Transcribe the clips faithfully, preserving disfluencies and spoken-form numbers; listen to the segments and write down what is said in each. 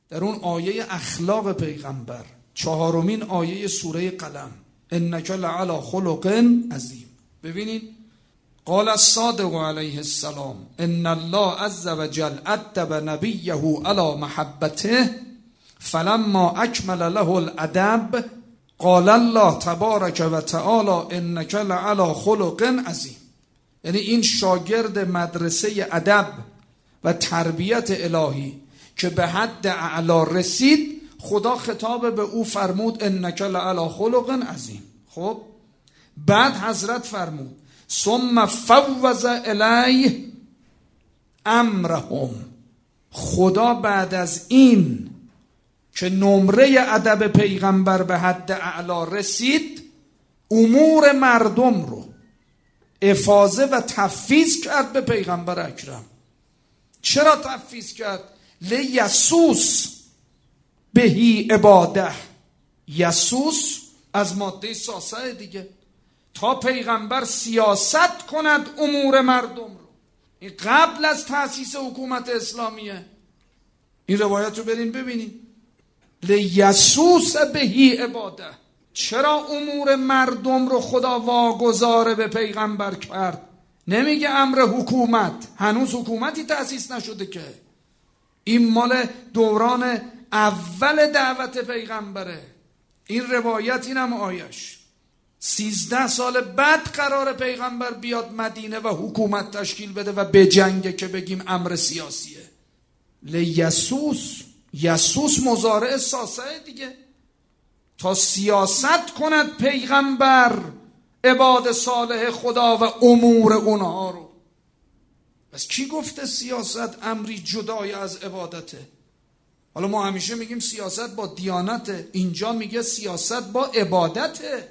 در اون آیه اخلاق پیغمبر، چهارمین آیه سوره قلم، انک لعلی خلق عظیم. ببینید قال الصادق علیه السلام ان الله عز وجل ادب نبیه علی محبته فلما اکمل له الادب قال الله تبارک و تعالی انک لعلی خلق عظیم. یعنی این شاگرد مدرسه ادب و تربیت الهی که به حد اعلا رسید، خدا خطاب به او فرمود انک لعلی خلق عظیم. خب بعد حضرت فرمود ثم فوض الیه امرهم. خدا بعد از این که نمره ادب پیغمبر به حد اعلا رسید، امور مردم رو افاضه و تفویض کرد به پیغمبر اکرم. چرا تفویض کرد؟ لیسوس بهی عباده. یسوس از ماده ساسه دیگه، تا پیغمبر سیاست کند امور مردم رو. این قبل از تأسیس حکومت اسلامیه. این روایت رو برین ببینید. لیسوس بهی عباده. چرا امور مردم رو خدا واگذار به پیغمبر کرد؟ نمیگه امر حکومت، هنوز حکومتی تأسیس نشده که. این مال دوران اول دعوت پیغمبره. این روایت، اینم آیش. سیزده سال بعد قرار پیغمبر بیاد مدینه و حکومت تشکیل بده و به جنگه که بگیم امر سیاسیه. لیسوس، یسوس مضارع ساسه دیگه، تا سیاست کند پیغمبر عباد صالح خدا و امور اونها رو. بس کی گفته سیاست امری جدای از عبادته؟ حالا ما همیشه میگیم سیاست با دیانته، اینجا میگه سیاست با عبادته.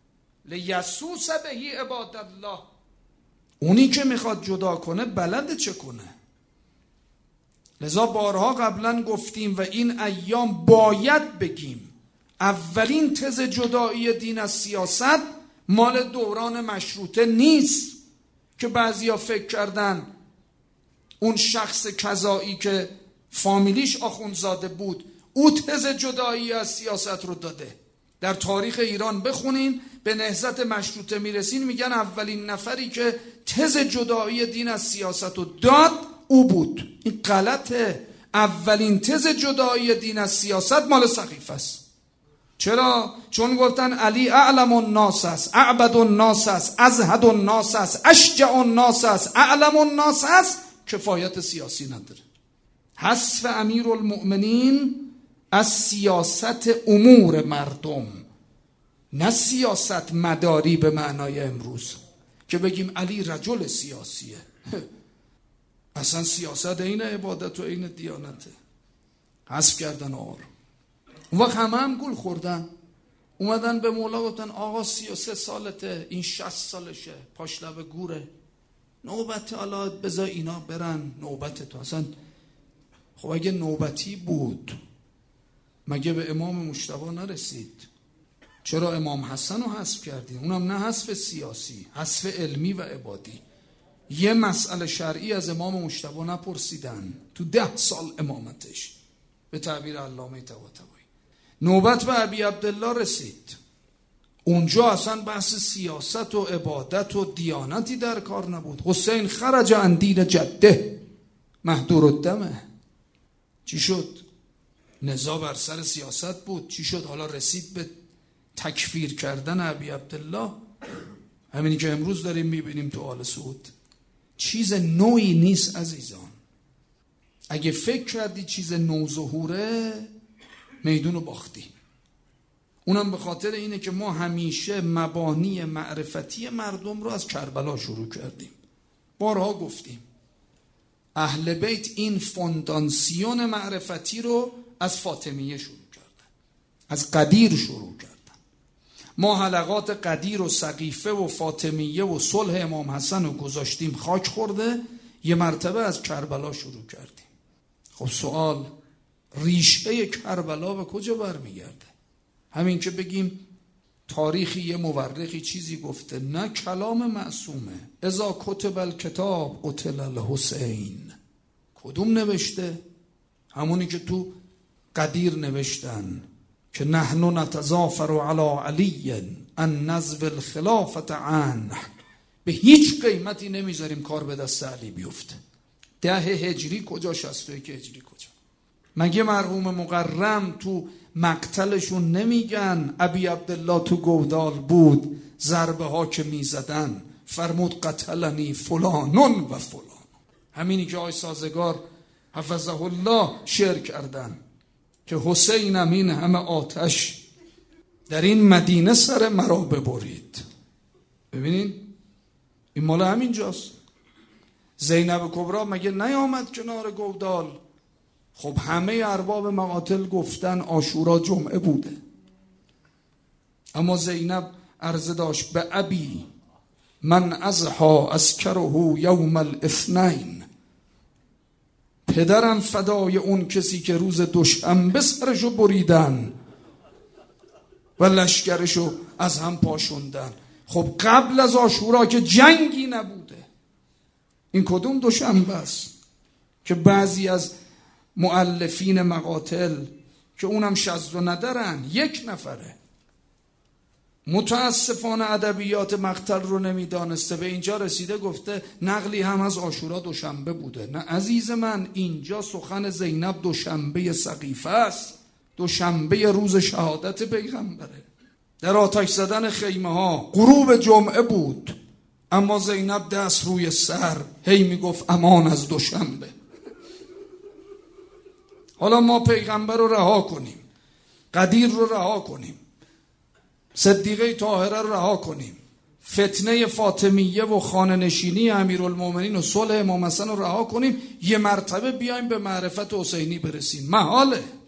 لیسوس بهی عباد الله. اونی که میخواد جدا کنه بلده چه کنه. لذا بارها قبلا گفتیم و این ایام باید بگیم، اولین تز جدایی دین از سیاست مال دوران مشروطه نیست که بعضیا فکر کردن اون شخص کذایی که فامیلیش آخوندزاده بود او تز جدایی از سیاست رو داده. در تاریخ ایران بخونین، به نهضت مشروطه میرسین، میگن اولین نفری که تز جدایی دین از سیاست رو داد او بود. این غلطه. اولین تز جدایی دین از سیاست مال سقیفه است. چرا؟ چون گفتن علی اعلم الناس است، اعبد الناس است، ازهد الناس است، اشجع الناس است، اعلم الناس است. کفایت سیاسی نداره. حذف امیرالمؤمنین از سیاست امور مردم، نه سیاست مداری به معنای امروز که بگیم علی رجل سیاسیه. اصلا سیاست این عبادت و این دیانته. حذف کردن آقا رو. اون وقت همه هم گول خوردن، اومدن به مولا گفتن آقا سی و سه سالته، این شصت سالشه، پاش لب گوره، نوبت حالا بذار اینا برن، نوبت تو. اصلا خب اگه نوبتی بود مگه به امام مجتبی نرسید؟ چرا امام حسن رو حذف کردی؟ اونم نه حذف سیاسی، حذف علمی و عبادی. یه مسئله شرعی از امام مجتبی نپرسیدن تو ده سال امامتش، به تعبیر علامه طباطبایی. نوبت به ابی عبدالله رسید، اونجا اصلا بحث سیاست و عبادت و دیانتی در کار نبود. حسین خرج عن دین جده مهدور الدمه. چی شد؟ نزاع بر سر سیاست بود. چی شد؟ حالا رسید به تکفیر کردن ابی عبدالله. همینی که امروز داریم میبینیم تو آل سعود. چیز نوعی نیست عزیزان. اگه فکر کردی چیز نوظهوره، میدونو باختی. اونم به خاطر اینه که ما همیشه مبانی معرفتی مردم رو از کربلا شروع کردیم. بارها گفتیم اهل بیت این فونداسیون معرفتی رو از فاطمیه شروع کردن، از قدیر شروع کردن. ما حلقات قدیر و سقیفه و فاطمیه و صلح امام حسن رو گذاشتیم خاک خورده، یه مرتبه از کربلا شروع کردیم. خب سوال، ریشه کربلا به کجا برمیگرده؟ همین که بگیم تاریخی یه مورخی چیزی گفته، نه کلام معصومه. اذا کتب الکتاب قتل الحسین. کدوم نوشته؟ همونی که تو قدیر نوشتن که نحن نتظافر علی علی ان نزو الخلافت عنه، به هیچ قیمتی نمیذاریم کار به دست علی بیفته. ده هجری کجا، شصت و یک هجری کجا؟ مگه مرحوم مقرم تو مقتلشون نمیگن ابی عبدالله تو گودال بود، ضربه ها که میزدن فرمود قتلنی فلانون و فلان. همینی که آی سازگار حفظه الله شعر کردن که حسینم این همه آتش در این مدینه سر مرا ببرید. ببینین این مال همین جاست. زینب کبرا مگه نیامد کنار گودال؟ خب همه ارباب مقاتل گفتن عاشورا جمعه بوده، اما زینب عرضه داشت به ابی من ازها اذکره یوم الاثنین، پدرم فدای اون کسی که روز دوشنبه سرشو بریدن و لشکرشو از هم پاشوندن. خب قبل از عاشورا که جنگی نبوده، این کدوم دوشنبه است که بعضی از مؤلفین مقاتل که اونم شذ و ندرن، یک نفره متاسفانه ادبیات مقتل رو نمیدانسته، به اینجا رسیده گفته نقلی هم از عاشورا دوشنبه بوده. نه عزیز من، اینجا سخن زینب دوشنبه سقیفه است، دوشنبه روز شهادت پیغمبره. در آتش زدن خیمه ها غروب جمعه بود، اما زینب دست روی سر هی میگفت امان از دوشنبه. حالا ما پیغمبر رو رها کنیم، قدیر رو رها کنیم، صدیقه طاهره رو رها کنیم، فتنه فاطمیه و خانه نشینی امیرالمومنین و صلح امام حسن رو رها کنیم، یه مرتبه بیایم به معرفت حسینی برسیم، محاله.